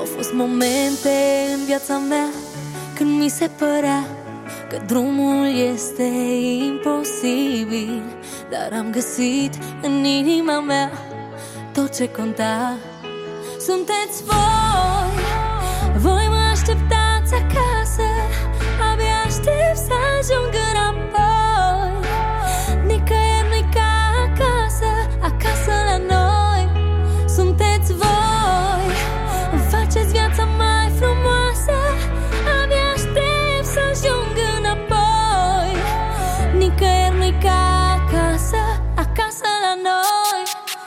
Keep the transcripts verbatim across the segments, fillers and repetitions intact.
Au fost momente în viața mea când mi se părea că drumul este imposibil, dar am găsit în inima mea tot ce conta. Sunteți voi, voi mă așteptați acasă, abia aștept să ajung înapoi. Nicăieri nu-i ca acasă, acasă la noi. Sunteți voi, îmi faceți viața mai frumoasă, abia aștept să ajung înapoi. Nicăieri nu-i ca acasă, acasă la noi.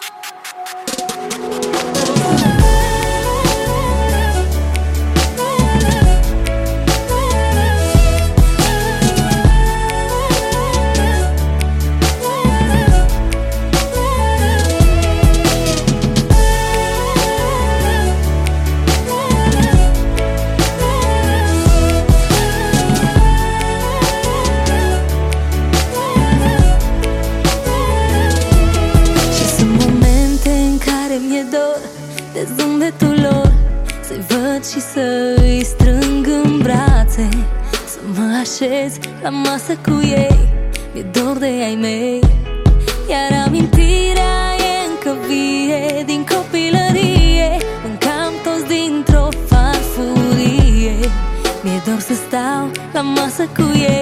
Mi-e dor de zâmbetul lor, să-i văd și să-i strâng în brațe, să mă așez la masă cu ei. Mi-e dor de ai mei, iar amintirea e încă vie din copilărie. Mâncam toți dintr-o farfurie. Mi-e dor să stau la masă cu ei.